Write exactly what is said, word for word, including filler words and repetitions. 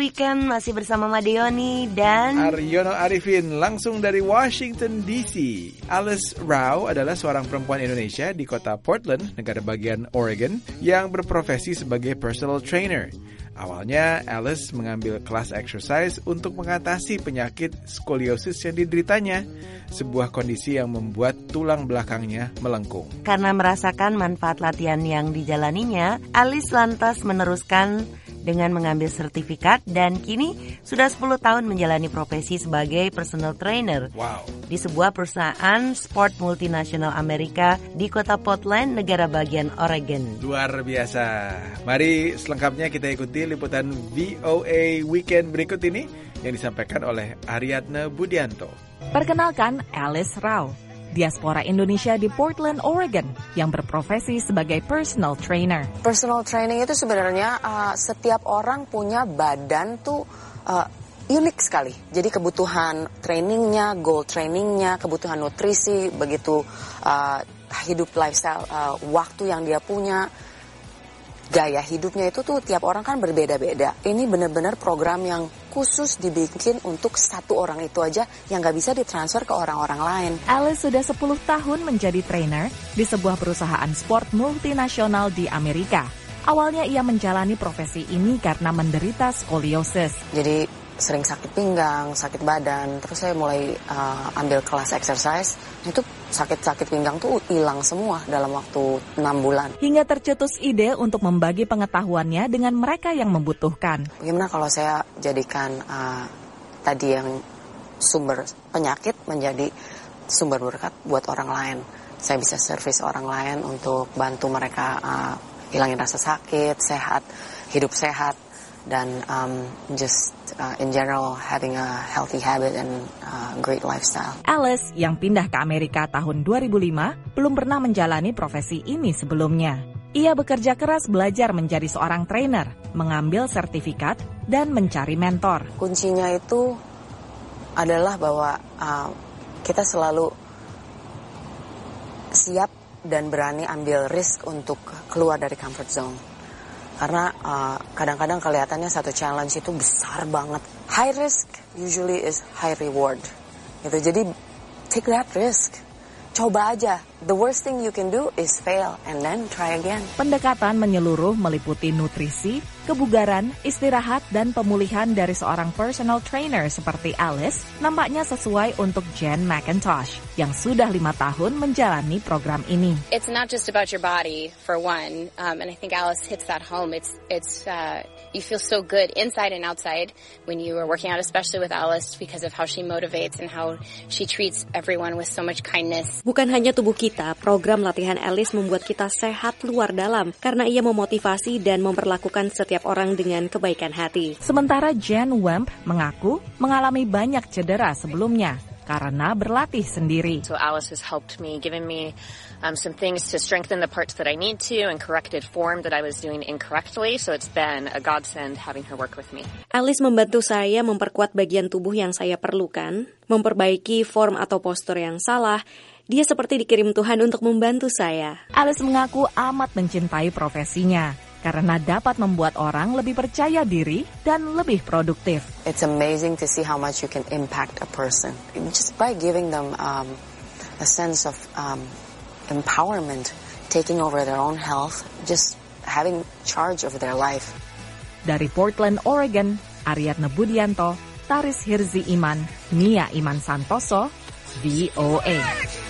Weekend masih bersama Madeoni dan Aryono Arifin langsung dari Washington D C. Alice Rao adalah seorang perempuan Indonesia di kota Portland, negara bagian Oregon, yang berprofesi sebagai personal trainer. Awalnya, Alice mengambil kelas exercise untuk mengatasi penyakit skoliosis yang dideritanya, sebuah kondisi yang membuat tulang belakangnya melengkung. Karena merasakan manfaat latihan yang dijalaninya, Alice lantas meneruskan dengan mengambil sertifikat dan kini sudah sepuluh tahun menjalani profesi sebagai personal trainer. Wow. Di sebuah perusahaan sport multinasional Amerika di kota Portland, negara bagian Oregon. Luar biasa. Mari selengkapnya kita ikuti liputan V O A Weekend berikut ini yang disampaikan oleh Ariadne Budianto. Perkenalkan Alice Rao, diaspora Indonesia di Portland, Oregon, yang berprofesi sebagai personal trainer. Personal training itu sebenarnya uh, setiap orang punya badan tuh uh, unik sekali. Jadi kebutuhan trainingnya, goal trainingnya, kebutuhan nutrisi, begitu uh, hidup lifestyle, uh, waktu yang dia punya, gaya hidupnya itu tuh tiap orang kan berbeda-beda. Ini benar-benar program yang khusus dibikin untuk satu orang itu aja yang gak bisa ditransfer ke orang-orang lain. Alice sudah sepuluh tahun menjadi trainer di sebuah perusahaan sport multinasional di Amerika. Awalnya ia menjalani profesi ini karena menderita skoliosis. Jadi sering sakit pinggang, sakit badan, terus saya mulai uh, ambil kelas exercise. Itu sakit-sakit pinggang tuh hilang semua dalam waktu enam bulan. Hingga tercetus ide untuk membagi pengetahuannya dengan mereka yang membutuhkan. Bagaimana kalau saya jadikan uh, tadi yang sumber penyakit menjadi sumber berkat buat orang lain. Saya bisa servis orang lain untuk bantu mereka uh, hilangin rasa sakit, sehat, hidup sehat, dan um, just uh, in general having a healthy habit and uh, great lifestyle. Alice yang pindah ke Amerika tahun dua ribu lima belum pernah menjalani profesi ini sebelumnya. Ia bekerja keras belajar menjadi seorang trainer, mengambil sertifikat, dan mencari mentor. Kuncinya itu adalah bahwa uh, kita selalu siap dan berani ambil risk untuk keluar dari comfort zone. Karena uh, kadang-kadang kelihatannya satu challenge itu besar banget. High risk usually is high reward. Gitu. Jadi take that risk. Coba aja. The worst thing you can do is fail and then try again. Pendekatan menyeluruh meliputi nutrisi, kebugaran, istirahat, dan pemulihan dari seorang personal trainer seperti Alice nampaknya sesuai untuk Jen McIntosh yang sudah lima tahun menjalani program ini. It's not just about your body, for one, um, and I think Alice hits that home. It's it's uh, you feel so good inside and outside when you are working out, especially with Alice, because of how she motivates and how she treats everyone with so much kindness. Bukan hanya tubuh kita, program latihan Alice membuat kita sehat luar dalam karena ia memotivasi dan memperlakukan setiap orang dengan kebaikan hati. Sementara Jen Wemp mengaku mengalami banyak cedera sebelumnya karena berlatih sendiri. So Alice has helped me, given me um, some things to strengthen the parts that I need to and corrected form that I was doing incorrectly. So it's been a godsend having her work with me. Alice membantu saya memperkuat bagian tubuh yang saya perlukan, memperbaiki form atau postur yang salah. Dia seperti dikirim Tuhan untuk membantu saya. Alice mengaku amat mencintai profesinya karena dapat membuat orang lebih percaya diri dan lebih produktif. It's amazing to see how much you can impact a person just by giving them um, a sense of um, empowerment, taking over their own health, just having charge of their life. Dari Portland, Oregon, Ariadne Budianto, Taris Hirzi Iman, Nia Iman Santoso, V O A.